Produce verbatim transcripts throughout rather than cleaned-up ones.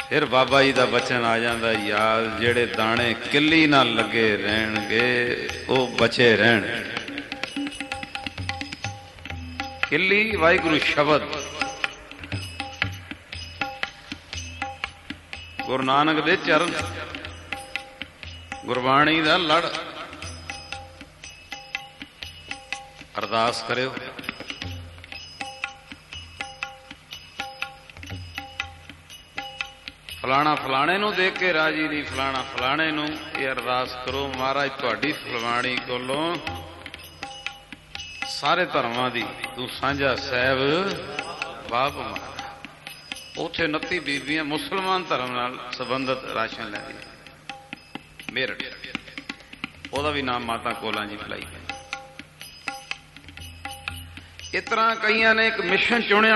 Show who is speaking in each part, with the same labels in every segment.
Speaker 1: फिर बाबा जी का बचन आ जाता, याद जेड़े दाने किली ना लगे रहणगे वो बचे रहण। किली वाहिगुरु शब्द, गुरु नानक दे चरण, गुरबाणी दा लड़। अरदास करियो, फलाना फलाने नूं देख के राजी नहीं, फलाना फलाने नूं। ये अरदास करो, महाराज तुहाडी फलवाणी कोलों सारे धर्मां दी तू सांझा सैब बाप मारा। उत्थे उनती बीबियां मुसलमान धर्म नाल संबंधित राशन लैंदी, मेरठ ओहदा भी नाम माता कोला जी फलाई। इस तरह कईयां ने एक मिशन चुनिया।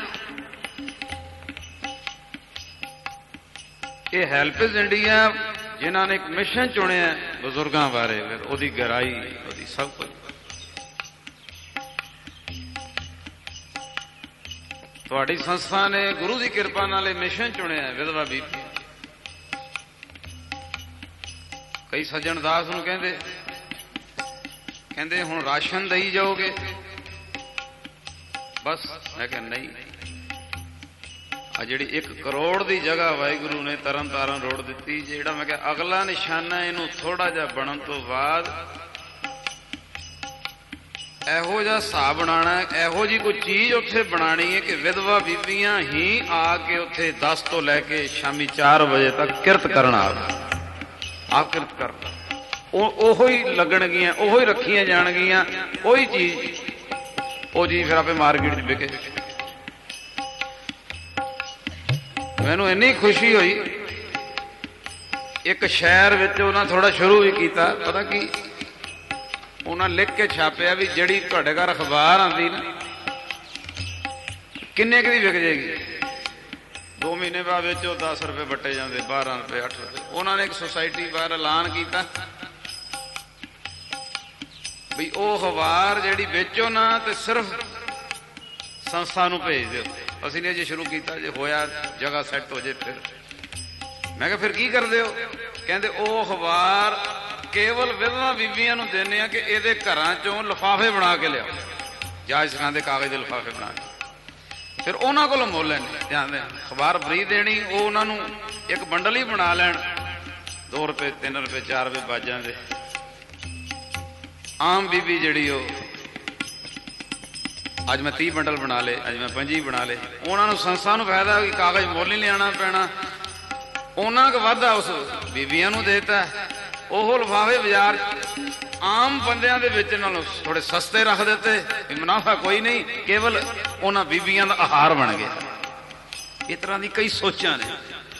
Speaker 1: ये हेल्पेज इंडिया जिन्होंने एक मिशन चुनिया बजुर्गों बारे, फिर ओदी गहराई ओदी सब कुछ। तुहाडी संस्था ने गुरु की कृपा नाल मिशन चुनिया विधवा बीबी। कई सज्जन दास नूं कहंदे कहंदे हुण राशन दई जाओगे बस। मैं कह नहीं, आ जिहड़ी एक करोड़ की जगह वाहिगुरु ने तरन तारण रोड दी, जिहड़ा मैं कह अगला निशाना इनू थोड़ा जिहा बनन तो बाद एहो जिहा हिसाब बनाना, एहो जी कोई चीज उत्थे बनानी है कि विधवा बीबियां ही आके उत्थे दस तो लैके शामी चार बजे तक किरत करना। आप किरत कर ओहो ही लगणगियां, ओहो ही रखियां जाणगियां, कोई चीज वो जी फिर आपे मार्केट च बिके। मैनू इन्नी खुशी हुई, एक शहर विच उन्हां थोड़ा शुरू भी किया। पता की उन्हां लिख के छापिया भी जिहड़ी तुहाडे घर अखबार आंदी ना किन्ने क दी विक जाएगी। दो महीने बाद विच दस रुपए बट्टे जाते, बारह रुपए, अठ रुपए। उन्होंने एक सोसाइटी बाहर ऐलान किया भी वो अखबार जिहड़ी बेचो ना तो सिर्फ संस्था नूं भेज दिओ। असीं ने अजे शुरू किया, जे होया जगह सैट हो जाए फिर। मैं कहा फिर की करदे हो? कहंदे ओ अखबार केवल विधवा बीबियां नूं देने आ कि इहदे घरां चों लिफाफे बना के लिआओ, जाच सिखांदे कागज दे लिफाफे बना के। फिर उन्हां कोलों मुੱਲ लैणे, जांदे अखबार फ्री देनी, वो उन्हां नूं एक बंडल ही बना लैण, दो रुपए तीन रुपए चार रुपए बच जांदे। आम बीबी जिहड़ी हो अज मैं तीह बंडल बना ले, अज मैं पंजी बना ले। उन्होंने संस्था नूं फायदा कि कागज मुੱਲ नहीं लियाना पैना, उन्ना क वाधा उस बीबियां नूं देता। ओह लिफाफे बाजार आम बंदियां दे विच नालों थोड़े सस्ते रख देते, मुनाफा कोई नहीं, केवल उन्हां बीबियां दा आहार बन गया। इस तरह की कई सोचां ने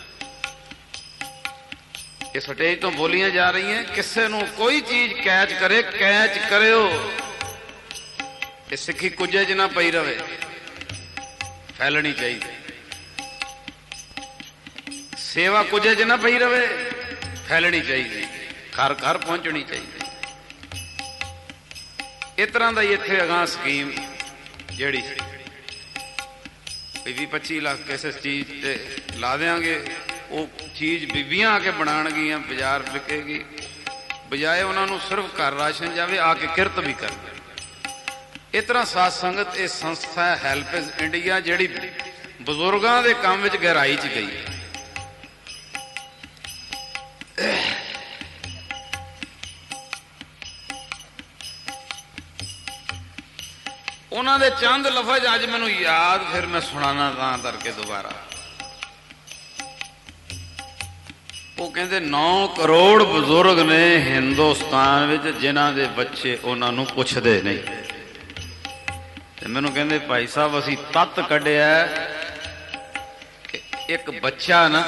Speaker 1: ये स्टेज तो बोलियां जा रही हैं। किसी नूं कोई चीज कैच करे, कैच करियो। ये सिक्खी कुझे च ना पई रहे, फैलनी चाहिए। सेवा कुझे च ना पई रहे, फैलनी चाहिए, घर घर पहुंचनी चाहिए। इस तरह का इत्थे अगां स्कीम जिहड़ी भी पच्ची लाख किस चीज ते ला देंगे, वो चीज बीबियां आके बनाणगियां, बाजार बिकेगी। बजाए उन्होंने सिर्फ घर राशन जावे, आके किरत भी कर। इस तरह साध संगत ये संस्था हेल्पेज इंडिया जिहड़ी बजुर्गों के काम में गहराई च गई। उन्होंने चंद लफज अज मैनू याद, फिर मैं सुनाना तां करके दोबारा। वो कहते नौ करोड़ बजुर्ग ने हिंदुस्तान विच जिन्हां दे बच्चे उन्होंने पुछदे नहीं। मैनू कहते भाई साहब असी तत्त कढ़िया कि एक बच्चा ना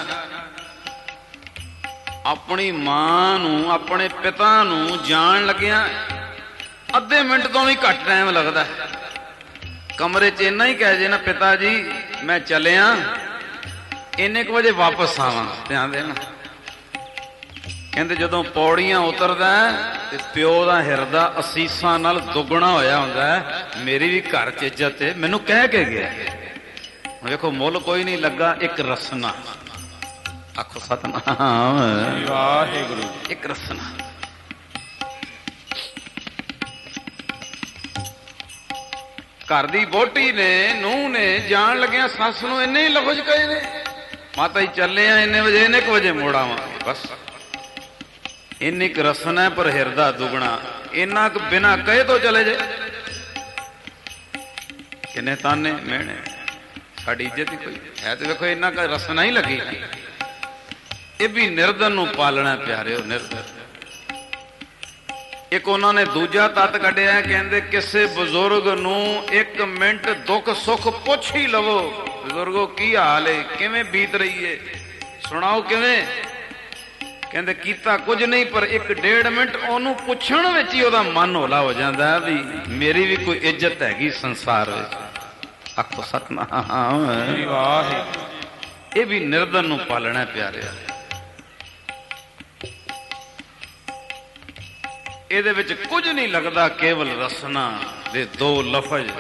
Speaker 1: अपनी मां नू अपने पिता नू जान लग्या अद्धे मिनट तो भी घट टाइम लगता है। कमरे च इन्ना ही कह जे ना पिता जी मैं चलिया, इन्ने क बजे वापस आवां, ध्यान देना। कहते जदों पौड़ियां उतरदा ते प्यो दा हिरदा असीसां नाल दुगना होया हुंदा है। मेरी भी घर च इज्जत है, मैनू कह के गया। देखो मुल कोई नहीं लगा, एक रसना ਆਖੋ ਸਤਨਾਮ
Speaker 2: ਵਾਹਿਗੁਰੂ।
Speaker 1: ਇੱਕ ਰਸਨਾ। ਘਰ ਦੀ ਵਹੁਟੀ ਨੇ ਨੂੰਹ ਨੇ ਜਾਣ ਲੱਗਿਆ ਸੱਸ ਨੂੰ ਇੰਨੇ ਹੀ ਲਫ਼ਜ਼ ਕਹੇ ਨੇ, ਮਾਤਾ ਜੀ ਚੱਲੇ ਆ ਇੰਨੇ ਵਜੇ, ਇੰਨੇ ਕੁ ਵਜੇ ਮੋੜ ਆਵਾਂਗੇ। ਬਸ ਇੰਨੀ ਕੁ ਰਸਨਾ ਹੈ, ਪਰ ਹਿਰਦਾ ਦੁਗਣਾ। ਇੰਨਾ ਕੁ ਬਿਨਾਂ ਕਹੇ ਤੋਂ ਚਲੇ ਜਾਏ, ਕਿੰਨੇ ਤਾਨੇ ਮਿਹਣੇ, ਸਾਡੀ ਇੱਜ਼ਤ ਹੀ ਕੋਈ ਹੈ। ਤੇ ਵੇਖੋ ਇੰਨਾ ਕੁ ਰਸਨਾ ਹੀ ਲੱਗੀ। ਇਹ ਵੀ ਨਿਰਦਨ ਨੂੰ ਪਾਲਣਾ ਪਿਆਰਿਓ, ਨਿਰਦਨ। ਇੱਕ ਉਹਨਾਂ ਨੇ ਦੂਜਾ ਤੱਤ ਕੱਢਿਆ, ਕਹਿੰਦੇ ਕਿਸੇ ਬਜ਼ੁਰਗ ਨੂੰ ਇੱਕ ਮਿੰਟ ਦੁੱਖ ਸੁੱਖ ਪੁੱਛ ਹੀ ਲਵੋ, ਬਜ਼ੁਰਗੋ ਕੀ ਹਾਲ ਏ, ਕਿਵੇਂ ਬੀਤ ਰਹੀ ਏ, ਸੁਣਾਓ ਕਿਵੇਂ। ਕਹਿੰਦੇ ਕੀਤਾ ਕੁਝ ਨਹੀਂ, ਪਰ ਇੱਕ ਡੇਢ ਮਿੰਟ ਉਹਨੂੰ ਪੁੱਛਣ ਵਿੱਚ ਹੀ ਉਹਦਾ ਮਨ ਹੌਲਾ ਹੋ ਜਾਂਦਾ ਵੀ ਮੇਰੀ ਵੀ ਕੋਈ ਇੱਜ਼ਤ ਹੈਗੀ ਸੰਸਾਰ ਵਿੱਚ। ਆਖੋ ਸਤਨਾਮ ਵਾਹਿਗੁਰੂ। ਇਹ ਵੀ ਨਿਰਦਨ ਨੂੰ ਪਾਲਣਾ ਪਿਆਰਿਆ। ਇਹਦੇ ਵਿੱਚ ਕੁਝ ਨਹੀਂ ਲੱਗਦਾ, ਕੇਵਲ ਰਸਨਾ ਦੇ ਦੋ ਲਫ਼ਜ਼।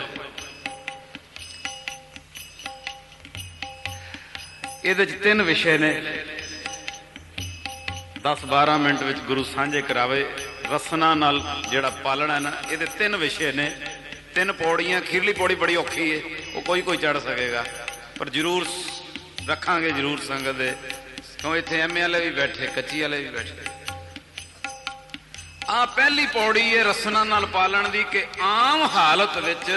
Speaker 1: ਇਹਦੇ ਚ ਤਿੰਨ ਵਿਸ਼ੇ ਨੇ, ਦਸ ਬਾਰਾਂ ਮਿੰਟ ਵਿੱਚ ਗੁਰੂ ਸਾਂਝੇ ਕਰਾਵੇ। ਰਸਨਾ ਨਾਲ ਜਿਹੜਾ ਪਾਲਣਾ ਨਾ, ਇਹਦੇ ਤਿੰਨ ਵਿਸ਼ੇ ਨੇ, ਤਿੰਨ ਪੌੜੀਆਂ। ਖੀਰਲੀ ਪੌੜੀ ਬੜੀ ਔਖੀ ਹੈ, ਉਹ ਕੋਈ ਕੋਈ ਚੜ ਸਕੇਗਾ, ਪਰ ਜ਼ਰੂਰ ਰੱਖਾਂਗੇ ਜ਼ਰੂਰ ਸੰਗਤ ਦੇ, ਕਿਉਂ ਇੱਥੇ ਐਮ ਏ ਵਾਲੇ ਵੀ ਬੈਠੇ, ਕੱਚੀ ਵਾਲੇ ਵੀ ਬੈਠੇ। ਆ ਪਹਿਲੀ ਪੌੜੀ ਹੈ ਰਸਨਾ ਨਾਲ ਪਾਲਣ ਦੀ, ਕਿ ਆਮ ਹਾਲਤ ਵਿੱਚ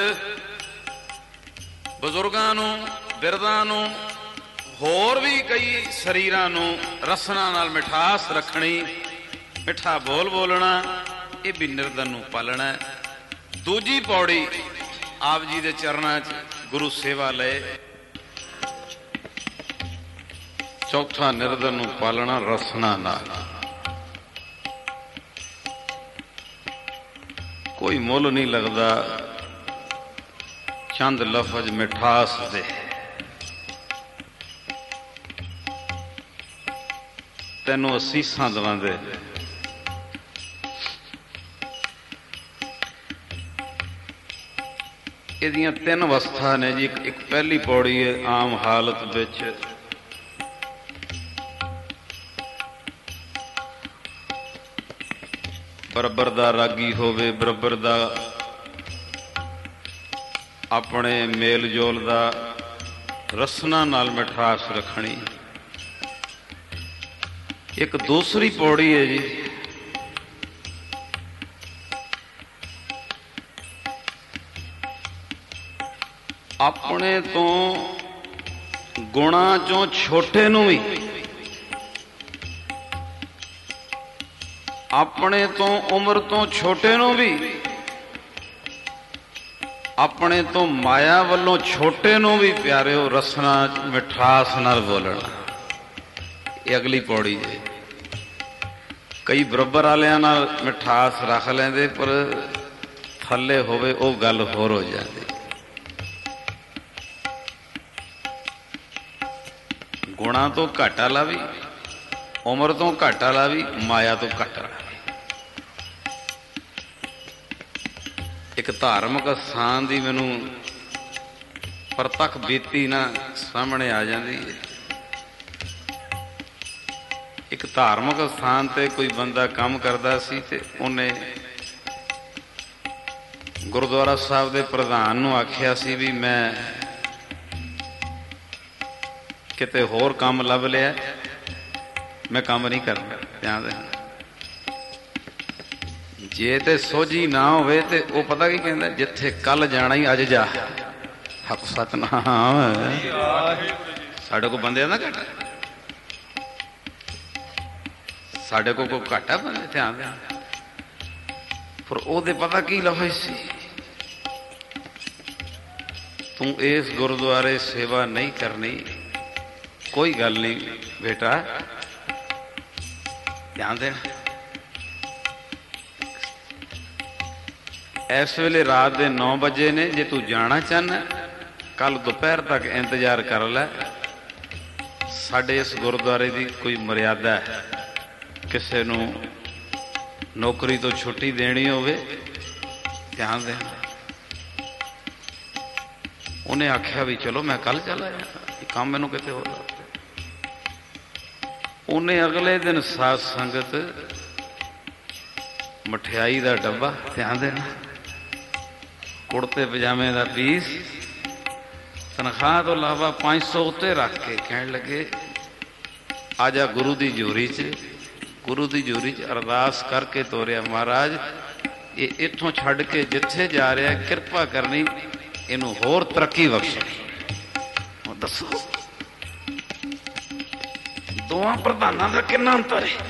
Speaker 1: ਬਜ਼ੁਰਗਾਂ ਨੂੰ, ਬਿਰਧਾਂ ਨੂੰ, ਹੋਰ ਵੀ ਕਈ ਸਰੀਰਾਂ ਨੂੰ ਰਸਨਾ ਨਾਲ ਮਿਠਾਸ ਰੱਖਣੀ, ਮਿੱਠਾ ਬੋਲ ਬੋਲਣਾ, ਇਹ ਵੀ ਨਿਰਦਨ ਨੂੰ ਪਾਲਣਾ। ਦੂਜੀ ਪੌੜੀ ਆਪ ਜੀ ਦੇ ਚਰਨਾਂ 'ਚ ਗੁਰੂ ਸੇਵਾ ਲਏ। ਚੌਥਾ ਨਿਰਦਨ ਨੂੰ ਪਾਲਣਾ ਰਸਨਾ ਨਾਲ। ਕੋਈ ਮੁੱਲ ਨਹੀਂ ਲੱਗਦਾ ਚੰਦ ਲਫ਼ਜ਼ ਮਿਠਾਸ ਦੇ। ਤੈਨੂੰ ਅਸੀਸਾਂ ਦਵਾਂਦੇ। ਇਹਦੀਆਂ ਤਿੰਨ ਅਵਸਥਾ ਨੇ ਜੀ। ਇੱਕ ਪਹਿਲੀ ਪੌੜੀ ਹੈ ਆਮ ਹਾਲਤ ਵਿੱਚ ਬਰਾਬਰ ਦਾ ਰਾਗੀ ਹੋਵੇ, ਬਰਾਬਰ ਦਾ ਆਪਣੇ ਮੇਲ ਜੋਲ ਦਾ, ਰਸਨਾ ਨਾਲ ਮਿਠਾਸ ਰੱਖਣੀ। ਇੱਕ ਦੂਸਰੀ ਪੌੜੀ ਹੈ ਜੀ, ਆਪਣੇ ਤੋਂ ਗੁਣਾਂ ਚੋਂ ਛੋਟੇ ਨੂੰ ਵੀ, ਆਪਣੇ ਤੋਂ ਉਮਰ ਤੋਂ ਛੋਟੇ ਨੂੰ ਵੀ, ਆਪਣੇ ਤੋਂ ਮਾਇਆ ਵੱਲੋਂ ਛੋਟੇ ਨੂੰ ਵੀ ਪਿਆਰਿਓ ਰਸਨਾ ਮਿਠਾਸ ਨਾਲ ਬੋਲਣਾ। ਇਹ ਅਗਲੀ ਪੌੜੀ ਹੈ। ਕਈ ਬਰਾਬਰ ਵਾਲਿਆਂ ਨਾਲ ਮਿਠਾਸ ਰੱਖ ਲੈਂਦੇ, ਪਰ ਥੱਲੇ ਹੋਵੇ ਉਹ ਗੱਲ ਹੋਰ ਹੋ ਜਾਂਦੀ। ਗੁਣਾਂ ਤੋਂ ਘੱਟ ਵਾਲਾ ਵੀ, ਉਮਰ ਤੋਂ ਘੱਟ ਵਾਲਾ ਵੀ, ਮਾਇਆ ਤੋਂ ਘੱਟ ਵਾਲਾ ਵੀ। ਇੱਕ ਧਾਰਮਿਕ ਸਥਾਨ ਦੀ ਮੈਨੂੰ ਪ੍ਰਤੱਖ ਬੀਤੀ ਨਾ ਸਾਹਮਣੇ ਆ ਜਾਂਦੀ ਹੈ। ਇੱਕ ਧਾਰਮਿਕ ਸਥਾਨ ਤੇ ਕੋਈ ਬੰਦਾ ਕੰਮ ਕਰਦਾ ਸੀ, ਤੇ ਉਹਨੇ ਗੁਰਦੁਆਰਾ ਸਾਹਿਬ ਦੇ ਪ੍ਰਧਾਨ ਨੂੰ ਆਖਿਆ ਸੀ ਵੀ ਮੈਂ ਕਿਤੇ ਹੋਰ ਕੰਮ ਲੱਭ ਲਿਆ, ਮੈਂ ਕੰਮ ਨਹੀਂ ਕਰਨਾ। ਧਿਆਨ ਦੇ, ਜੇ ਤੇ ਸੋਝੀ ਨਾ ਹੋਵੇ ਤੇ ਉਹ ਪਤਾ ਕੀ ਕਹਿੰਦਾ, ਜਿੱਥੇ ਕੱਲ ਜਾਣਾ ਹੀ ਅੱਜ ਜਾ। ਹੱਕ ਸਤਨਾਮ। ਸਾਡੇ ਕੋਲ ਬੰਦੇ ਦਾ ਘਾਟਾ, ਸਾਡੇ ਕੋਲ ਕੋਈ ਘਾਟਾ ਬੰਦੇ। ਧਿਆਨ ਦੇ, ਪਰ ਉਹਦੇ ਪਤਾ ਕੀ ਲਫ਼ਜ਼ ਸੀ, ਤੂੰ ਇਸ ਗੁਰਦੁਆਰੇ ਸੇਵਾ ਨਹੀਂ ਕਰਨੀ, ਕੋਈ ਗੱਲ ਨਹੀਂ ਬੇਟਾ। ਧਿਆਨ ਦੇਣਾ, ਇਸ ਵੇਲੇ ਰਾਤ ਦੇ ਨੌ ਵਜੇ ਨੇ। ਜੇ ਤੂੰ ਜਾਣਾ ਚਾਹੁੰਦਾ, ਕੱਲ ਦੁਪਹਿਰ ਤੱਕ ਇੰਤਜ਼ਾਰ ਕਰ ਲੈ। ਸਾਡੇ ਇਸ ਗੁਰਦੁਆਰੇ ਦੀ ਕੋਈ ਮਰਿਆਦਾ ਹੈ, ਕਿਸੇ ਨੂੰ ਨੌਕਰੀ ਤੋਂ ਛੁੱਟੀ ਦੇਣੀ ਹੋਵੇ, ਧਿਆਨ ਦੇਣਾ। ਉਹਨੇ ਆਖਿਆ ਵੀ ਚਲੋ ਮੈਂ ਕੱਲ ਚਲਾ ਜਾਣਾ, ਕੰਮ ਮੈਨੂੰ ਕਿਤੇ ਹੋਰ। ਉਹਨੇ ਅਗਲੇ ਦਿਨ ਸਾਧ ਸੰਗਤ ਮਠਿਆਈ ਦਾ ਡੱਬਾ, ਧਿਆਨ ਦੇਣਾ, ਕੁੜਤੇ ਪਜਾਮੇ ਦਾ ਪੀਸ, ਤਨਖਾਹ ਤੋਂ ਇਲਾਵਾ ਪੰਜ ਸੌ ਉੱਤੇ ਰੱਖ ਕੇ ਕਹਿਣ ਲੱਗੇ ਆ ਜਾ ਗੁਰੂ ਦੀ ਜੋਰੀ 'ਚ। ਗੁਰੂ ਦੀ ਜੋਰੀ 'ਚ ਅਰਦਾਸ ਕਰਕੇ ਤੋਰਿਆ, ਮਹਾਰਾਜ ਇਹ ਇੱਥੋਂ ਛੱਡ ਕੇ ਜਿੱਥੇ ਜਾ ਰਿਹਾ ਕਿਰਪਾ ਕਰਨੀ, ਇਹਨੂੰ ਹੋਰ ਤਰੱਕੀ ਬਖਸ਼ਣੀ। ਹੁਣ ਦੱਸੋ ਦੋਵਾਂ ਪ੍ਰਧਾਨਾਂ ਦਾ ਕਿੰਨਾ ਅੰਤਰ ਹੈ।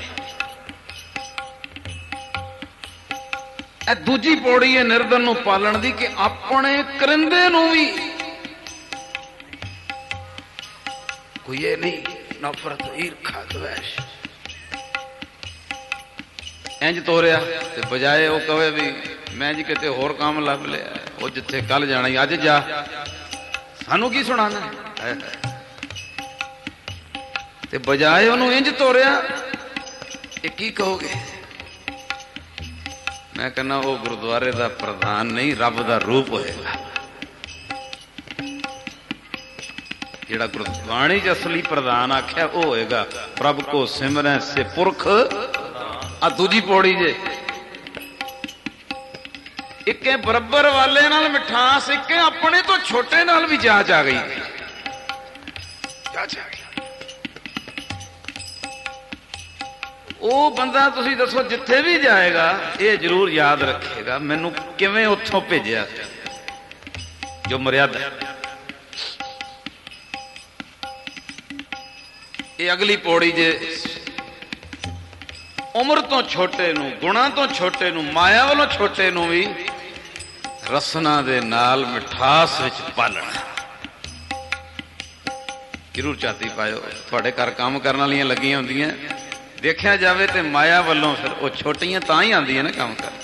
Speaker 1: ਇਹ ਦੂਜੀ ਪੌੜੀ ਹੈ ਨਿਰਦਨ ਨੂੰ ਪਾਲਣ ਦੀ, ਕਿ ਆਪਣੇ ਕਰਿੰਦੇ ਨੂੰ ਵੀ ਕੋਈ ਇਹ ਨਹੀਂ ਨਫ਼ਰਤ, ਈਰਖਾ, ਦਵੈਸ਼ ਇੰਜ ਤੋਰਿਆ ਤੇ ਬਜਾਏ ਉਹ ਕਹੇ ਵੀ ਮੈਂ ਜੀ ਕਿਤੇ ਹੋਰ ਕੰਮ ਲੱਭ ਲਿਆ, ਉਹ ਜਿੱਥੇ ਕੱਲ ਜਾਣਾ ਹੀ ਅੱਜ ਜਾ, ਸਾਨੂੰ ਕੀ ਸੁਣਾਣਾ। ਤੇ ਬਜਾਏ ਉਹਨੂੰ ਇੰਜ ਤੋਰਿਆ, ਇਹ ਕੀ ਕਹੋਗੇ? ਮੈਂ ਕਹਿੰਦਾ ਉਹ ਗੁਰਦੁਆਰੇ ਦਾ ਪ੍ਰਧਾਨ ਨਹੀਂ, ਰੱਬ ਦਾ ਰੂਪ ਹੋਏਗਾ। ਜਿਹੜਾ ਗੁਰਬਾਣੀ ਚ ਅਸਲੀ ਪ੍ਰਧਾਨ ਆਖਿਆ ਉਹ ਹੋਏਗਾ, ਪ੍ਰਭ ਕੋ ਸਿਮਰੈ ਸੇ ਪੁਰਖ। ਆ ਦੂਜੀ ਪੌੜੀ ਜੇ ਇੱਕੇ ਬਰਾਬਰ ਵਾਲੇ ਨਾਲ ਮਿਠਾਸ, ਇੱਕੇ ਆਪਣੇ ਤੋਂ ਛੋਟੇ ਨਾਲ ਵੀ ਜਾਂਚ ਆ ਗਈ, ਜਾਂਚ ਆ ਗਈ। ਉਹ ਬੰਦਾ ਤੁਸੀਂ ਦੱਸੋ ਜਿੱਥੇ ਵੀ ਜਾਏਗਾ ਇਹ ਜ਼ਰੂਰ ਯਾਦ ਰੱਖੇਗਾ ਮੈਨੂੰ ਕਿਵੇਂ ਉੱਥੋਂ ਭੇਜਿਆ, ਜੋ ਮਰਿਆਦਾ। ਇਹ ਅਗਲੀ ਪੌੜੀ ਜੇ ਉਮਰ ਤੋਂ ਛੋਟੇ ਨੂੰ, ਗੁਣਾਂ ਤੋਂ ਛੋਟੇ ਨੂੰ, ਮਾਇਆ ਵੱਲੋਂ ਛੋਟੇ ਨੂੰ ਵੀ ਰਸਨਾ ਦੇ ਨਾਲ ਮਿਠਾਸ ਵਿੱਚ ਪਾਲਣਾ। ਜ਼ਰੂਰ ਝਾਤੀ ਪਾਇਓ, ਤੁਹਾਡੇ ਘਰ ਕੰਮ ਕਰਨ ਵਾਲੀਆਂ ਲੱਗੀਆਂ ਹੁੰਦੀਆਂ, ਦੇਖਿਆ ਜਾਵੇ ਤੇ ਮਾਇਆ ਵੱਲੋਂ ਫਿਰ ਉਹ ਛੋਟੀਆਂ ਤਾਂ ਹੀ ਆਉਂਦੀਆਂ ਨੇ ਕੰਮ ਕਰਨ।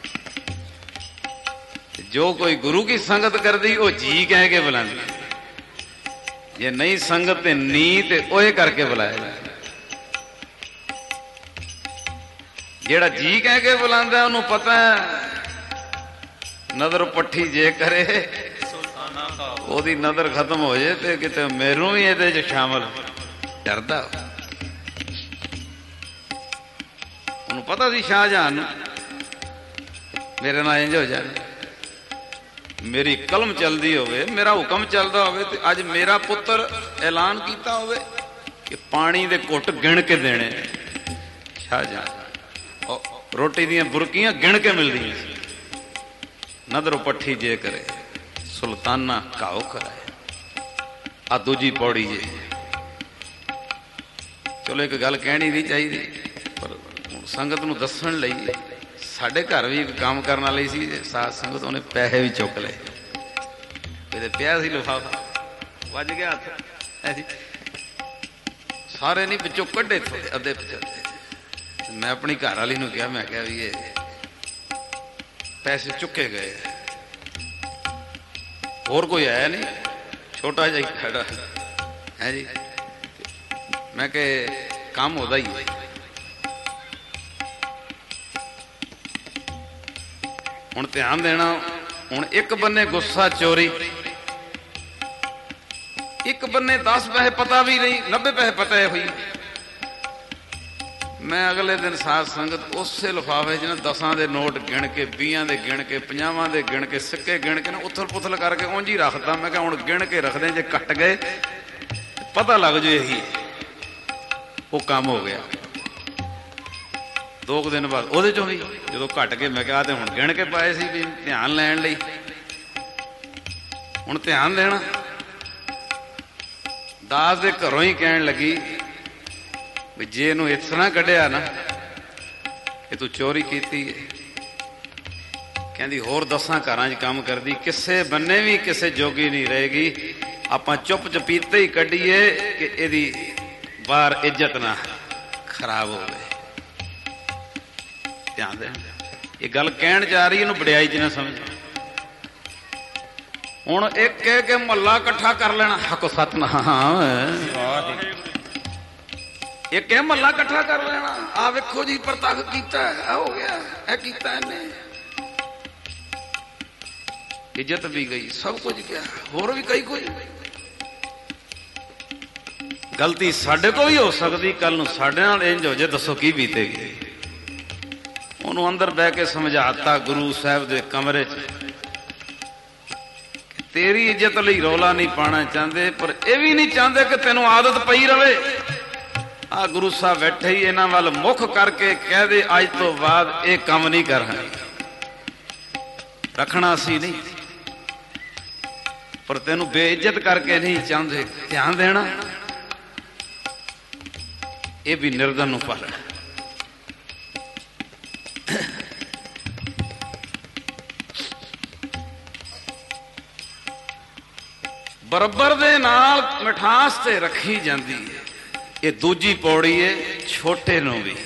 Speaker 1: ਜੋ ਕੋਈ ਗੁਰੂ ਕੀ ਸੰਗਤ ਕਰਦੀ ਉਹ ਜੀ ਕਹਿ ਕੇ ਬੁਲਾਉਂਦੀ, ਜੇ ਨਹੀਂ ਸੰਗਤ ਤੇ ਨੀ ਤੇ ਉਹੇ ਕਰਕੇ ਬੁਲਾਇਆ। ਜਿਹੜਾ ਜੀ ਕਹਿ ਕੇ ਬੁਲਾਉਂਦਾ ਉਹਨੂੰ ਪਤਾ ਨਜ਼ਰ ਪੱਠੀ ਜੇ ਕਰੇ ਉਹਦੀ ਨਜ਼ਰ ਖਤਮ ਹੋ ਜਾਏ ਤੇ ਕਿਤੇ ਮੈਨੂੰ ਵੀ ਇਹਦੇ ਚ ਸ਼ਾਮਲ ਕਰਦਾ। ਉਹਨੂੰ ਪਤਾ ਸੀ ਸ਼ਾਹਜਹਾਨ ਨੂੰ ਮੇਰੇ ਨਾਲ ਇੰਜ ਹੋ ਜਾਣਾ, ਮੇਰੀ ਕਲਮ ਚੱਲਦੀ ਹੋਵੇ, ਮੇਰਾ ਹੁਕਮ ਚੱਲਦਾ ਹੋਵੇ ਤੇ ਅੱਜ ਮੇਰਾ ਪੁੱਤਰ ਐਲਾਨ ਕੀਤਾ ਹੋਵੇ ਕਿ ਪਾਣੀ ਦੇ ਘੁੱਟ ਗਿਣ ਕੇ ਦੇਣੇ। ਸ਼ਾਹਜਹਾਨ ਰੋਟੀ ਦੀਆਂ ਬੁਰਕੀਆਂ ਗਿਣ ਕੇ ਮਿਲਦੀਆਂ ਸੀ। ਨਦਰੋਂ ਪੱਠੀ ਜੇ ਕਰੇ ਸੁਲਤਾਨਾ ਘਾਓ ਕਰਾਏ। ਆ ਦੂਜੀ ਪੌੜੀ ਜੇ। ਚਲੋ ਇੱਕ ਗੱਲ ਕਹਿਣੀ ਨਹੀਂ ਚਾਹੀਦੀ ਪਰ ਸੰਗਤ ਨੂੰ ਦੱਸਣ ਲਈ, ਸਾਡੇ ਘਰ ਵੀ ਇੱਕ ਕੰਮ ਕਰਨ ਵਾਲੀ ਸੀ ਸਾਧ ਸੰਗਤ, ਉਹਨੇ ਪੈਸੇ ਵੀ ਚੁੱਕ ਲਏ, ਇਹਦੇ ਪਿਆ ਸੀ ਲਿਫਾਫਾ, ਵੱਜ ਗਿਆ ਹੱਥ ਐਸੀ, ਸਾਰੇ ਨਹੀਂ ਵਿੱਚੋਂ ਕੱਢੇ ਥੋੜੇ ਅੱਧੇ ਪਚੱਧੇ। ਮੈਂ ਆਪਣੀ ਘਰ ਵਾਲੀ ਨੂੰ ਕਿਹਾ, ਮੈਂ ਕਿਹਾ ਵੀ ਇਹ ਪੈਸੇ ਚੁੱਕੇ ਗਏ, ਹੋਰ ਕੋਈ ਆਇਆ ਨਹੀਂ, ਛੋਟਾ ਜਿਹਾ ਖੜਾ ਹੈ ਜੀ। ਮੈਂ ਕਿਹਾ ਕੰਮ ਉਹਦਾ ਹੀ। ਹੁਣ ਧਿਆਨ ਦੇਣਾ, ਹੁਣ ਇੱਕ ਬੰਨੇ ਗੁੱਸਾ ਚੋਰੀ, ਇੱਕ ਬੰਨੇ ਦਸ ਪੈਸੇ ਪਤਾ ਵੀ ਨਹੀਂ, ਨੱਬੇ ਪੈਸੇ ਪਤਾ ਹੋਈ। ਮੈਂ ਅਗਲੇ ਦਿਨ ਸਾਧ ਸੰਗਤ ਉਸੇ ਲਿਫਾਫੇ 'ਚ ਨਾ ਦਸਾਂ ਦੇ ਨੋਟ ਗਿਣ ਕੇ, ਵੀਹਾਂ ਦੇ ਗਿਣ ਕੇ, ਪੰਜਾਹਾਂ ਦੇ ਗਿਣ ਕੇ, ਸਿੱਕੇ ਗਿਣ ਕੇ ਨਾ ਉਥਲ ਪੁਥਲ ਕਰਕੇ ਉਂਝ ਹੀ ਰੱਖਦਾ। ਮੈਂ ਕਿਹਾ ਹੁਣ ਗਿਣ ਕੇ ਰੱਖਦੇ, ਜੇ ਕੱਟ ਗਏ ਪਤਾ ਲੱਗ ਜਾਏ ਇਹੀ। ਉਹ ਕੰਮ ਹੋ ਗਿਆ। ਦੋ ਕੁ ਦਿਨ ਬਾਅਦ ਉਹਦੇ ਚੋਂ ਵੀ ਜਦੋਂ ਘਟ ਕੇ, ਮੈਂ ਕਿਹਾ ਤੇ ਹੁਣ ਗਿਣ ਕੇ ਪਾਏ ਸੀ ਵੀ ਧਿਆਨ ਲੈਣ ਲਈ। ਹੁਣ ਧਿਆਨ ਦੇਣਾ, ਦਾਸ ਦੇ ਘਰੋਂ ਹੀ ਕਹਿਣ ਲੱਗੀ ਵੀ ਜੇ ਇਹਨੂੰ ਇਸ ਤਰ੍ਹਾਂ ਕੱਢਿਆ ਨਾ ਕਿ ਤੂੰ ਚੋਰੀ ਕੀਤੀ ਹੈ, ਕਹਿੰਦੀ ਹੋਰ ਦਸਾਂ ਘਰਾਂ 'ਚ ਕੰਮ ਕਰਦੀ, ਕਿਸੇ ਬੰਨੇ ਵੀ ਕਿਸੇ ਜੋਗੀ ਨਹੀਂ ਰਹੇਗੀ। ਆਪਾਂ ਚੁੱਪ ਚਪੀਤੇ ਹੀ ਕੱਢੀਏ ਕਿ ਇਹਦੀ ਬਾਹਰ ਇੱਜ਼ਤ ਨਾ ਖਰਾਬ ਹੋਵੇ। ਧਿਆਨ ਦੇ, ਇਹ ਗੱਲ ਕਹਿਣ ਜਾ ਰਹੀ, ਇਹਨੂੰ ਵਡਿਆਈ 'ਚ ਨਾ ਸਮਝ। ਹੁਣ ਇੱਕ ਕਹਿ ਕੇ ਮਹੱਲਾ ਇਕੱਠਾ ਕਰ ਲੈਣਾ, ਹੱਕ ਸਤਨਾਮ, ਇੱਕ ਇਹ ਮਹੱਲਾ ਇਕੱਠਾ ਕਰ ਲੈਣਾ, ਆ ਵੇਖੋ ਜੀ ਪ੍ਰਤੱਖ ਕੀਤਾ, ਆ ਹੋ ਗਿਆ, ਇਹ ਕੀਤਾ ਇਹਨੇ, ਇੱਜ਼ਤ ਵੀ ਗਈ, ਸਭ ਕੁਝ ਗਿਆ, ਹੋਰ ਵੀ ਕਈ ਕੁਝ। गलती साडे तो भी हो सकती, कल नूं साडे नाल इंज हो जाए, दसो की बीतेगी। उन्होंने अंदर बह के समझाता गुरु साहब दे कमरे च, तेरी इज्जत लई रौला नहीं पाना चाहते, पर यह भी नहीं चाहते कि तेनों आदत पई रवे। आ गुरु साहब बैठे ही इन्हां वल मुख करके कह दे, अज तो बाद ये काम नहीं करना, रखना सी नहीं, पर तेनों बेइज्जत करके नहीं चाहते। ध्यान देना, ये भी निर्धन नूं पालना। बरबर दे नाल मिठास ते रखी जाती है। ये दूजी पौड़ी है, छोटे नूं भी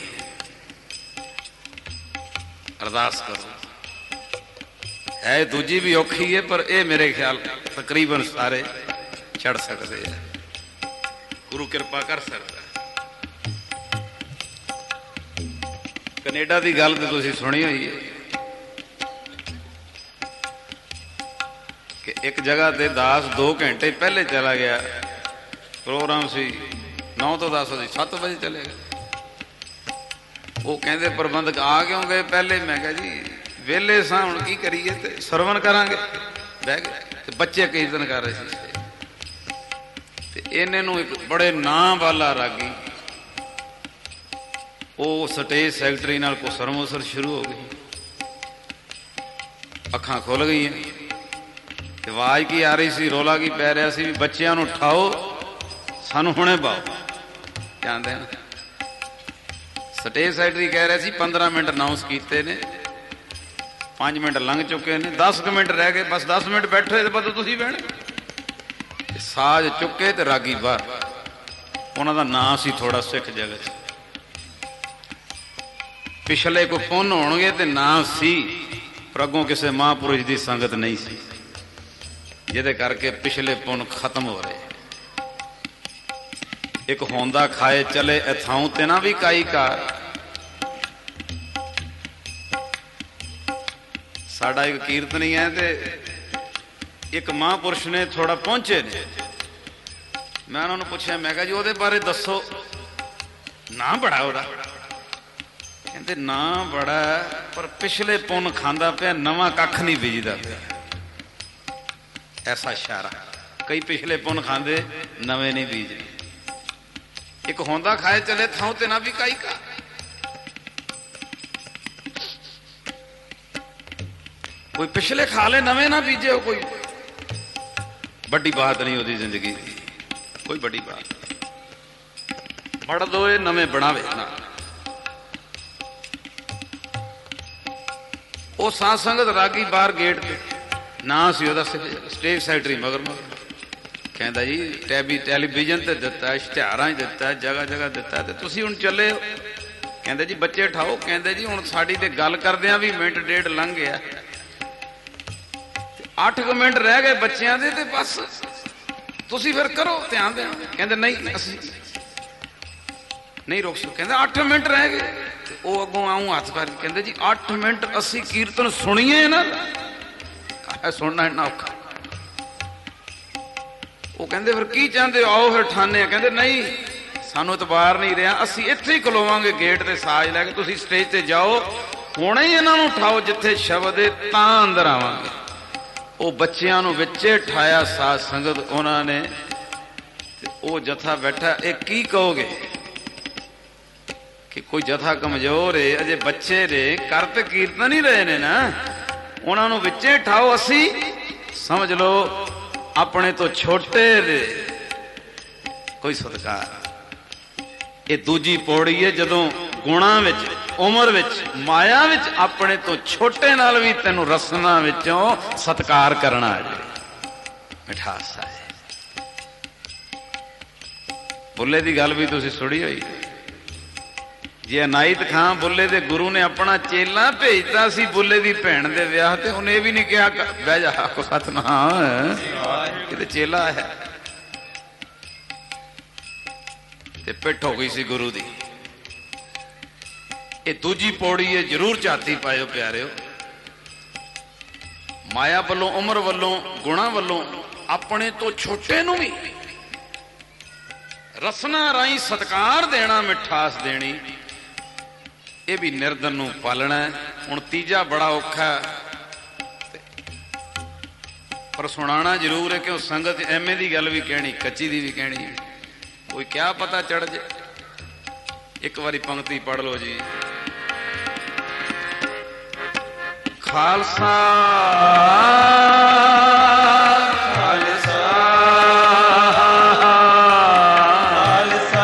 Speaker 1: अरदास करो। है दूजी भी औखी है, पर यह मेरे ख्याल तकरीबन सारे चढ़ सकते हैं, गुरु कृपा कर सकता। कनेडा की गल तो तुसीं सुनी हुई है कि एक जगह ते दास दो घंटे पहले चला गया, प्रोग्राम सी नौ तो दस बजे, सत्त बजे चले गए। वो कहते प्रबंधक आ क्यों गए पहले? मैं कहा जी वेले सां, हुण की करिए, ते सरवण करांगे। बह गए, बच्चे कीर्तन कर रहे थे। इन्हें नूं एक बड़े नां वाला रागी, वो स्टेज सैकटरी नाल को सरमोसर शुरू हो गई, अखां खुल गई, आवाज की आ रही सी, रौला की पै रहा सी, बच्चियां नूं उठाओ, सानू हुणे पाओ। ध्यान देना, स्टेज सैकटरी कह रहे सी पंद्रह मिनट अनाउंस किए ने, पांच मिनट लंघ चुके हैं, दस मिनट रह गए, बस दस मिनट बैठे तो पता तुसीं बहना। साज चुके तो रागी बाहर, उन्हों का नाम सी थोड़ा सिख जगत, पिछले को पुन होणगे ते नाम सी, पर अगों किसी महापुरुष की संगत नहीं सी, जिहदे करके पिछले पुन खत्म हो रहे। एक होंदा खाए चले अथाऊं ते ना भी काई कार। साडा एक कीर्तनी है, ते एक महापुरुष ने थोड़ा पहुंचे ने, मैं उन्होंने पूछा, मैं कहा जी ਉਹਦੇ बारे दसो, ना बड़ा ਉਹਦਾ, कहते ना बड़ा, पर पिछले पुन खांदा पिया, नवा कख नहीं बीजदा पिया। ऐसा इशारा, कई पिछले पुन खांदे, नवे नहीं बीजदे। एक होंदा खाए चले थां ते ना भी काई का। कोई पिछले खा ले, नवे ना बीजे, कोई बड़ी बात नहीं होती जिंदगी की, कोई बड़ी बात। बड़ दो नवे बनावे ना। वो साध संगत रागी बाहर गेट पे, ना सी ओदा स्टेज सैकटरी मगर मगर कहता जी टैबी टैलीविजन ते दिता, इश्तिहारां दिता, जगह जगह दिता, ते तुसीं हुण चले हो। कहते जी बच्चे उठाओ, कहते जी हुण साडी ते गल करदियां भी मिनट डेढ़ लंघ गया, अठ क मिनट रह गए बच्चियां दे, ते बस तुसीं फिर करो, ध्यान देना। कहते नहीं असीं नहीं रोक सकते। कहते अठ मिनट रह गए, वो अगों आऊं हाथ कर, कहते जी अठ मिनट असीं कीर्तन सुनीए ना, सुनना इन्ना औखा। वो कहते फिर की चाहते हो, आओ फिर ठाने। कहते नहीं सानू इतबार नहीं रहा, असीं इत्थे ही खलोवांगे गेट ते साज लैके, तुसीं स्टेज ते जाओ, हुणे ही इन्हां नूं उठाओ जिथे शब्द है, तां अंदर आवांगे। वो बच्चियां नूं विचे ठाया साध संगत उन्होंने, वो जथा बैठा, ये की कहोगे कि कोई जथा कमजोर है, अजे बच्चे रे कर ते कीर्तन ही रहे ने ना, उन्होंने विचे ठाओ, असी समझ लो अपने तो छोटे दे कोई सत्कार। ये दूजी पौड़ी है, जदों गुणा विच, उमर विच, माया विच अपने तो छोटे नाल भी तेनों रसना विचों सत्कार करना आ जाए, मिठास आ जाए। बुल्ले की गल भी तुसीं सुनी हुई, जे अनायत खां बुल्ले दे गुरु ने अपना चेला भेजता सी बुल्ले दी भैन दे विआह ते, उन्हें भी नहीं कहा बह जा को सतनाम, ये चेला है। ते पिठ हो गई सी गुरु दी। ये दूजी पौड़ी है, जरूर झाती पायो प्यारिओ। माया वालों, उम्र वालों, गुणा वालों अपने तो छोटे नूं भी ਰਸਨਾ ਰਾਹੀਂ ਸਤਿਕਾਰ ਦੇਣਾ, ਮਿਠਾਸ ਦੇਣੀ, ਇਹ ਵੀ ਨਿਰਦਨ ਨੂੰ ਪਾਲਣਾ। ਹੁਣ ਤੀਜਾ ਬੜਾ ਔਖਾ, ਪਰ ਸੁਣਾਣਾ ਜ਼ਰੂਰ ਹੈ, ਕਿਉਂ ਸੰਗਤ ਐਵੇਂ ਦੀ ਗੱਲ ਵੀ ਕਹਿਣੀ, ਕੱਚੀ ਦੀ ਵੀ ਕਹਿਣੀ, ਕੋਈ ਕਿਆ ਪਤਾ ਚੜ ਜੇ। ਇੱਕ ਵਾਰੀ ਪੰਕਤੀ ਪੜ੍ਹ ਲਓ ਜੀ। ਖਾਲਸਾ ਖਾਲਸਾ ਖਾਲਸਾ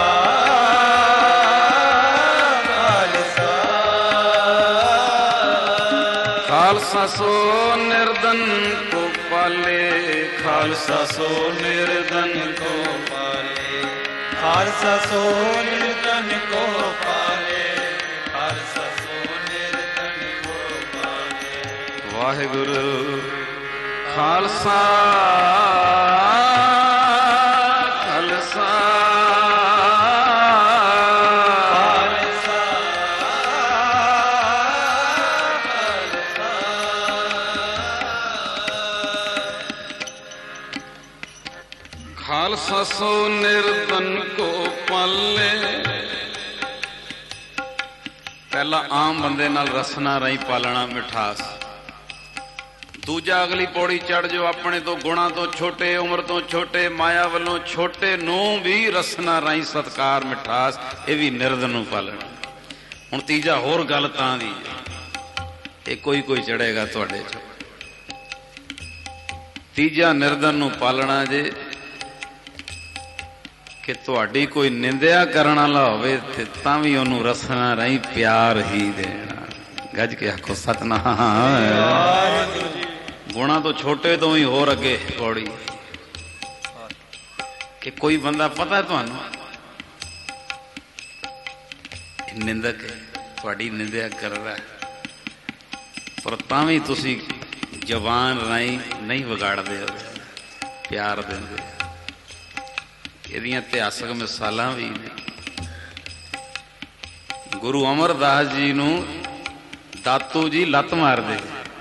Speaker 1: ਖਾਲਸਾ ਖਾਲਸਾ ਸੋ ਨਿਰਦਨ ਕੋ ਪਾਲੇ, ਖਾਲਸਾ ਸੋ ਨਿਰਦਨ ਕੋ ਪਾਲੇ, ਖਾਲਸਾ ਸੋ ਨਿਰਦਨ ਕੋ ਪਾਲੇ, ਖਾਲਸਾ ਸੋ ਨਿਰਦਨ ਕੋ ਪਾਲੇ। ਵਾਹਿਗੁਰੂ ਖਾਲਸਾ ਖਾਲਸਾ ਖਾਲਸਾ ਸੋ ਨਿਰਦਨ ਕੋ ਪਾਲੇ। ਪਹਿਲਾ ਆਮ ਬੰਦੇ ਨਾਲ ਰਸਨਾ ਰਾਹੀਂ ਪਾਲਣਾ, ਮਿਠਾਸ। ਦੂਜਾ ਅਗਲੀ ਪੌੜੀ ਚੜ ਜੋ ਆਪਣੇ ਤੋਂ ਗੁਣਾ ਤੋਂ ਛੋਟੇ, ਉਮਰ ਤੋਂ ਛੋਟੇ, ਮਾਇਆ ਵੱਲੋਂ ਛੋਟੇ ਨੂੰ ਵੀ ਰਸਨਾ ਰਾਹੀਂ ਸਤਿਕਾਰ, ਮਿਠਾਸ, ਇਹ ਵੀ ਨਿਰਦਨ ਨੂੰ ਪਾਲਣਾ। ਹੁਣ ਤੀਜਾ ਹੋਰ ਗੱਲ ਤਾਂ ਦੀ, ਇਹ ਕੋਈ ਕੋਈ ਚੜੇਗਾ ਤੁਹਾਡੇ ਚ। ਤੀਜਾ ਨਿਰਦਨ ਨੂੰ ਪਾਲਣਾ ਜੇ ਕਿ ਤੁਹਾਡੀ ਕੋਈ ਨਿੰਦਿਆ ਕਰਨ ਵਾਲਾ ਹੋਵੇ ਤੇ ਤਾਂ ਵੀ ਉਹਨੂੰ ਰਸਨਾ ਰਾਹੀਂ ਪਿਆਰ ਹੀ ਦੇਣਾ। ਗੱਜ ਕੇ ਆਖੋ ਸਤਿਨਾਮ। ਗੁਣਾ ਤੋਂ ਛੋਟੇ ਤੋਂ ਹੀ ਹੋਰ ਅੱਗੇ ਪੌੜੀ, ਕਿ ਕੋਈ ਬੰਦਾ ਪਤਾ ਤੁਹਾਨੂੰ ਨਿੰਦਕ ਤੁਹਾਡੀ ਨਿੰਦਿਆ ਕਰਦਾ, ਪਰ ਤਾਂ ਵੀ ਤੁਸੀਂ ਜ਼ਬਾਨ ਰਾਹੀਂ ਨਹੀਂ ਵਿਗਾੜਦੇ, ਪਿਆਰ ਦਿੰਦੇ। ਇਹਦੀਆਂ ਇਤਿਹਾਸਕ ਮਿਸਾਲਾਂ ਵੀ ਨੇ। ਗੁਰੂ ਅਮਰਦਾਸ ਜੀ ਨੂੰ ਦਾਤੂ ਜੀ ਲੱਤ ਮਾਰਦੇ,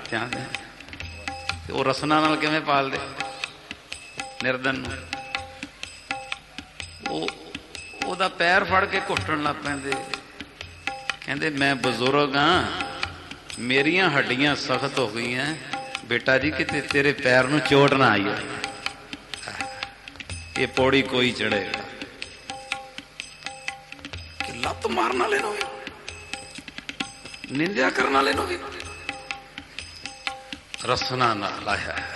Speaker 1: ਉਹ ਰਸਨਾ ਨਾਲ ਕਿਵੇਂ ਪਾਲਦੇ ਨਿਰਦਨ ਨੂੰ। ਉਹ ਉਹਦਾ ਪੈਰ ਫੜ ਕੇ ਘੁੱਟਣ ਲੱਗ ਪੈਂਦੇ, ਕਹਿੰਦੇ ਮੈਂ ਬਜ਼ੁਰਗ ਹਾਂ, ਮੇਰੀਆਂ ਹੱਡੀਆਂ ਸਖਤ ਹੋ ਗਈਆਂ, ਬੇਟਾ ਜੀ ਕਿਤੇ ਤੇਰੇ ਪੈਰ ਨੂੰ ਚੋਟ ਨਾ ਆਈ। ਇਹ ਪੌੜੀ ਕੋਈ ਚੜੇਗਾ ਕਿ ਲੱਤ ਮਾਰਨ ਵਾਲੇ ਨੂੰ ਵੀ, ਨਿੰਦਿਆ ਕਰਨ ਵਾਲੇ ਨੂੰ ਵੀ ਰਸਨਾ ਨਾਲ ਲਾਇਆ ਹੈ।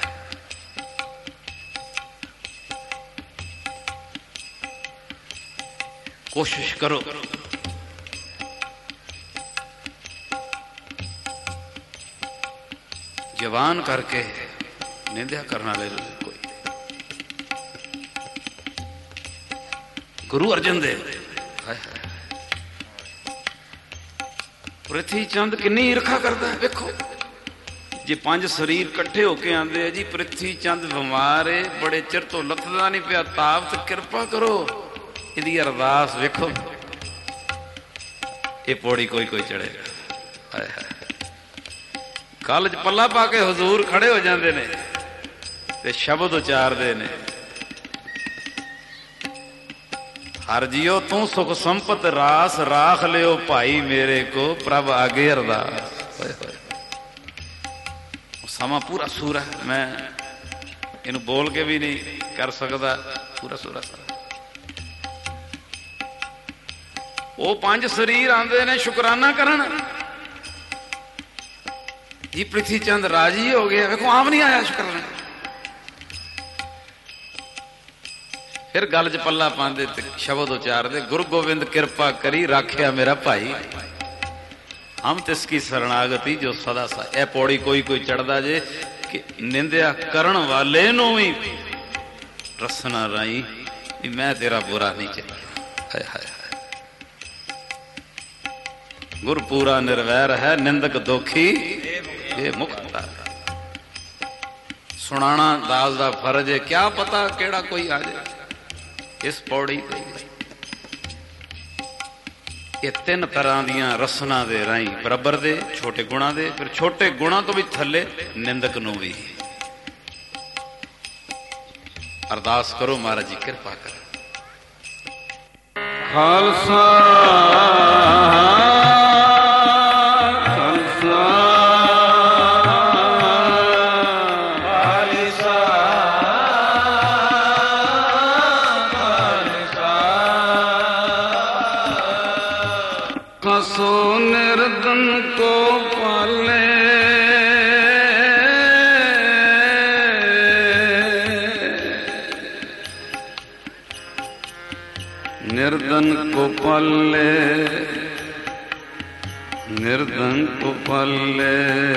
Speaker 1: ਕੋਸ਼ਿਸ਼ ਕਰੋ ਜਵਾਨ ਕਰਕੇ ਨਿੰਦਿਆ ਕਰਨ ਵਾਲੇ ਕੋਈ। ਗੁਰੂ ਅਰਜਨ ਦੇਵ ਪ੍ਰਿਥੀ ਚੰਦ ਕਿੰਨੀ ਈਰਖਾ ਕਰਦਾ ਵੇਖੋ। ਜੇ ਪੰਜ ਸਰੀਰ ਇਕੱਠੇ ਹੋ ਕੇ ਆਂਦੇ ਆ ਜੀ, ਪ੍ਰਿਥੀ ਚੰਦ ਬਿਮਾਰ ਏ, ਬੜੇ ਚਿਰ ਤੋਂ ਲੱਥਦਾ ਨਹੀਂ ਪਿਆ, ਤਾਬਤ ਕਿਰਪਾ ਕਰੋ, ਇਹਦੀ ਅਰਦਾਸ ਵੇਖੋ। ਇਹ ਪੌੜੀ ਕੋਈ ਕੋਈ ਚੜੇਗਾ। ਹਾਏ ਹਾਏ, ਗੱਲ ਚ ਪੱਲਾ ਪਾ ਕੇ ਹਜ਼ੂਰ ਖੜੇ ਹੋ ਜਾਂਦੇ ਨੇ ਤੇ ਸ਼ਬਦ ਉਚਾਰਦੇ ਨੇ, ਹਰ ਜੀਓ ਤੂੰ ਸੁਖ ਸੰਪਤ ਰਾਸ ਰਾਖ ਲਿਓ ਭਾਈ ਮੇਰੇ ਕੋ ਪ੍ਰਭ ਆਗੇ ਅਰਦਾਸ। ਹੋਏ ਹੋਏ ਸਮਾਂ ਪੂਰਾ ਸੂਰਾ, ਮੈਂ ਇਹਨੂੰ ਬੋਲ ਕੇ ਵੀ ਨਹੀਂ ਕਰ ਸਕਦਾ, ਪੂਰਾ ਸੂਰਾ। ਉਹ ਪੰਜ ਸਰੀਰ ਆਂਦੇ ਨੇ ਸ਼ੁਕਰਾਨਾ ਕਰਨ ਜੀ। ਪ੍ਰਿਥੀ ਚੰਦ ਰਾਜੀ ਹੋ ਗਿਆ, ਵੇਖੋ ਆਮ ਨਹੀਂ ਆਇਆ ਸ਼ੁਕਰਾਨਾ। ਫਿਰ ਗੱਲ ਚ ਪੱਲਾ ਪਾਉਂਦੇ ਤੇ ਸ਼ਬਦ ਉਚਾਰਦੇ, ਗੁਰੂ ਗੋਬਿੰਦ ਕਿਰਪਾ ਕਰੀ ਰਾਖਿਆ ਮੇਰਾ ਭਾਈ, ਹਮ ਤਿਸ ਕੀ ਸਰਣਾਗਤੀ ਜੋ ਸਦਾ ਸਾ। ਇਹ ਪੌੜੀ ਕੋਈ ਕੋਈ ਚੜਦਾ ਜੇ ਕਿ ਨਿੰਦਿਆ ਕਰਨ ਵਾਲੇ ਨੂੰ ਵੀ ਰਸਨਾ ਰਾਈ ਵੀ ਮੈਂ ਤੇਰਾ ਬੁਰਾ ਨਹੀਂ ਚਾਹੀਦਾ। ਹਾਏ ਹਾਏ ਹਾਏ, ਗੁਰ ਪੂਰਾ ਨਿਰਵੈਰ ਹੈ, ਨਿੰਦਕ ਦੋਖੀ ਇਹ ਮੁਕਤਾ। ਸੁਣਾਣਾ ਦਾਸ ਦਾ ਫਰਜ਼ ਹੈ, ਕਿਆ ਪਤਾ ਕਿਹੜਾ ਕੋਈ ਆ ਜਾਏ ਇਸ ਪੌੜੀ ਤੇ। ਇਹ ਤਿੰਨ ਤਰ੍ਹਾਂ ਦੀਆਂ ਰਸਨਾ ਦੇ ਰਾਹੀਂ, ਬਰਾਬਰ ਦੇ ਛੋਟੇ ਗੁਣਾ ਦੇ, ਫਿਰ ਛੋਟੇ ਗੁਣਾ ਤੋਂ ਵੀ ਥੱਲੇ ਨਿੰਦਕ ਨੂੰ ਵੀ। ਅਰਦਾਸ ਕਰੋ ਮਹਾਰਾਜ ਜੀ ਕਿਰਪਾ ਕਰ। ਖਾਲਸਾ कसो निर्धन को पाले निर्धन को पाले निर्धन को पाले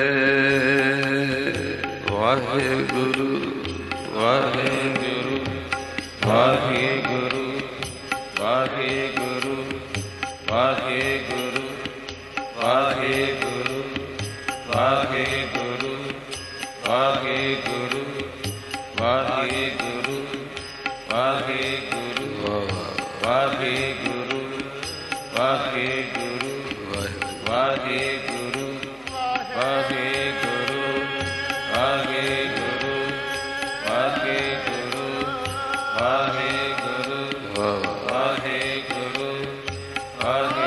Speaker 1: वाहे गुरु वाहे गुरु वाहे गुरु वाहे गुरु वाहे गुरु वाहे गुरु वाहे गुरु वाहे गुरु वाहे गुरु वाहे गुरु वाहे गुरु वाहे गुरु वाहे गुरु वाहे गुरु वाहे गुरु वाहे गुरु वाहे गुरु वाहे गुरु वाहे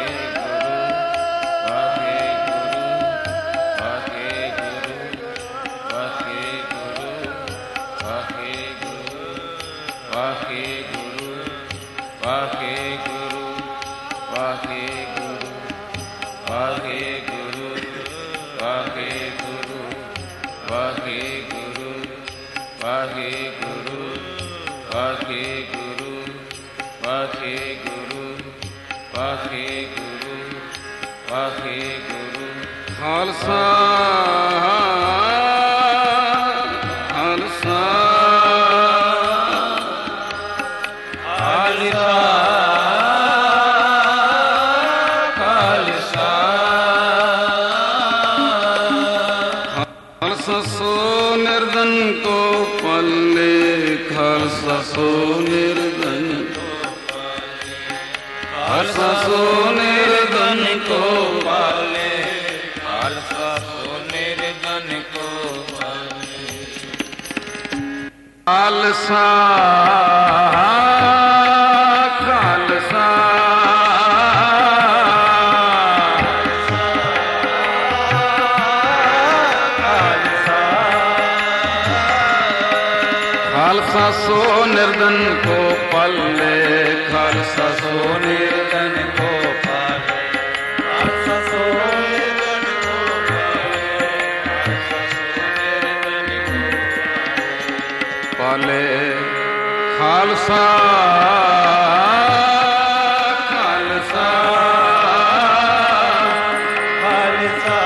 Speaker 1: खालसा खालसा खालसा खालसा सो निर्धन को पल्ले खालसा सो निर्धन खालसा सो निर्धन को पाले खालसा सो निर्धन को पाले खालसा खालसा खालसा सो निर्धन को पाले खालसा सो निर्धन को पाले खालसा सो निर्धन को पाले पाले खालसा खालसा खालसा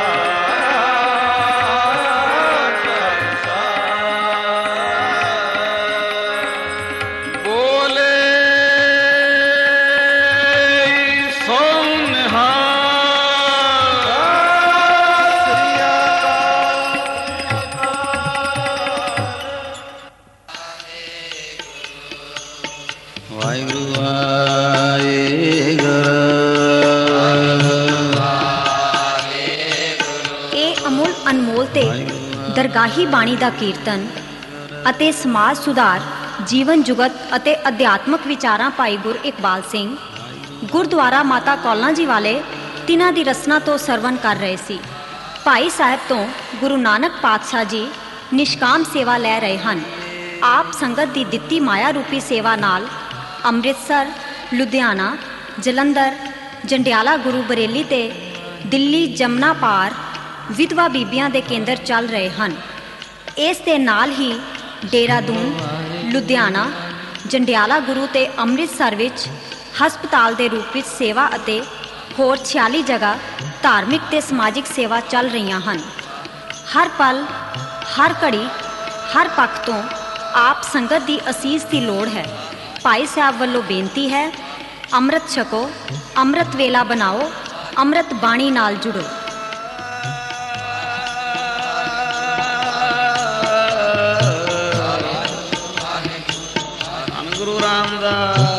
Speaker 2: ਦਰਗਾਹੀ ਬਾਣੀ ਦਾ ਕੀਰਤਨ ਅਤੇ ਸਮਾਜ ਸੁਧਾਰ ਜੀਵਨ ਜੁਗਤ ਅਤੇ ਅਧਿਆਤਮਕ ਵਿਚਾਰਾਂ ਭਾਈ ਗੁਰ ਇਕਬਾਲ ਸਿੰਘ ਗੁਰਦੁਆਰਾ ਮਾਤਾ ਕੌਲਾਂ ਜੀ ਵਾਲੇ ਤਿਨਾਂ ਦੀ ਰਸਨਾ ਤੋਂ ਸਰਵਨ ਕਰ ਰਹੇ ਸੀ। ਭਾਈ ਸਾਹਿਬ ਤੋਂ ਗੁਰੂ ਨਾਨਕ ਪਾਤਸ਼ਾਹ ਜੀ ਨਿਸ਼ਕਾਮ ਸੇਵਾ ਲੈ ਰਹੇ ਹਨ। ਆਪ ਸੰਗਤ ਦੀ ਦਿੱਤੀ ਮਾਇਆ ਰੂਪੀ ਸੇਵਾ ਨਾਲ ਅੰਮ੍ਰਿਤਸਰ, ਲੁਧਿਆਣਾ, ਜਲੰਧਰ, ਜੰਡਿਆਲਾ, ਗੁਰੂ ਬਰੇਲੀ ਤੇ ਦਿੱਲੀ ਜਮਨਾ ਪਾਰ ਵਿਧਵਾ ਬੀਬੀਆਂ ਦੇ ਕੇਂਦਰ ਚੱਲ ਰਹੇ ਹਨ। ਇਸ ਦੇ ਨਾਲ ਹੀ ਦੇਹਰਾਦੂਨ, ਲੁਧਿਆਣਾ, ਜੰਡਿਆਲਾ ਗੁਰੂ ਤੇ ਅੰਮ੍ਰਿਤਸਰ ਵਿੱਚ ਹਸਪਤਾਲ ਦੇ ਰੂਪ ਵਿੱਚ ਸੇਵਾ ਅਤੇ ਹੋਰ ਛਿਆਲੀ ਜਗ੍ਹਾ ਧਾਰਮਿਕ ਤੇ ਸਮਾਜਿਕ ਸੇਵਾ ਚੱਲ ਰਹੀਆਂ ਹਨ। ਹਰ ਪਲ, ਹਰ ਘੜੀ, ਹਰ ਪੱਖ ਤੋਂ ਆਪ ਸੰਗਤ ਦੀ ਅਸੀਸ ਦੀ ਲੋੜ ਹੈ। ਭਾਈ ਸਾਹਿਬ ਵੱਲੋਂ ਬੇਨਤੀ ਹੈ, ਅੰਮ੍ਰਿਤ ਛਕੋ, ਅੰਮ੍ਰਿਤ ਵੇਲਾ ਬਣਾਓ, ਅੰਮ੍ਰਿਤ ਬਾਣੀ ਨਾਲ ਜੁੜੋ।
Speaker 1: ਗੁਰੂ ਰਾਮਦਾਸ